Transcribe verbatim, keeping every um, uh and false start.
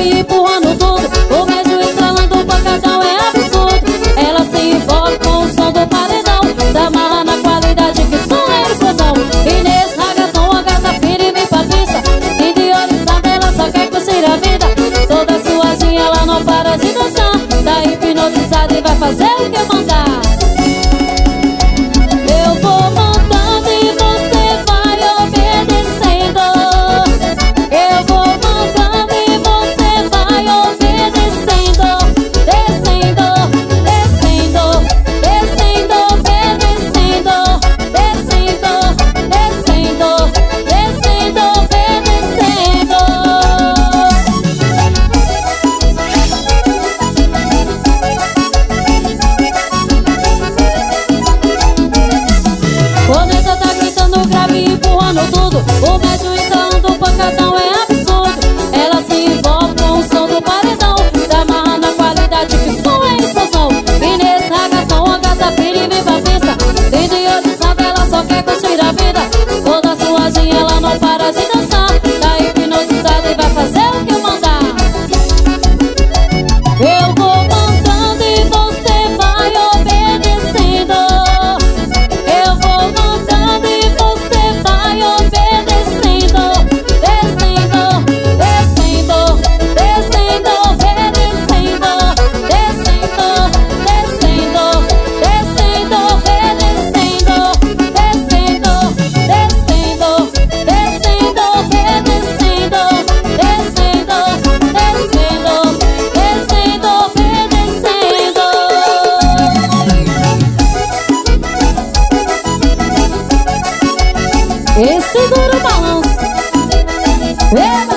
grave empurrando tudo, o médio estralando o pancadão é absurdo. Ela se envolve com o som do paredão, se amarra na qualidade que som é explosão. E nesse ragatão a gata firme pra pista, e de olho sabe ela só quer curtir a vida. Toda suazinha ela não para de dançar, tá hipnotizada e vai fazer o que eu mandar. Eu vou mandando e você vai obedecendo. Eu vou mandando e você vai obedecendo. Descendo, descendo, descendo, obedecendo. Descendo, descendo, descendo, obedecendo. O Neta tá gritando grave empurrando tudo, o médio estralando o pancadão é absurdo. Ela se envolve com o som do paredão, se amarra na qualidade que som é explosão. E nesse ragatão a gata pira e vem pra pista, tem de olho sabe ela só quer curtir a vida. Toda suazinha ela não para de dançar, tá hipnotizada e vai fazer o que eu mandar. Eu vou mandando e você vai obedecendo. Eu vou mandando e você vai obedecendo. Descendo, descendo, descendo, obedecendo. Descendo, descendo, descendo, obedecendo. Descendo, descendo, descendo, obedecendo. Descendo, descendo, descendo, obedecendo. E segura o balanço.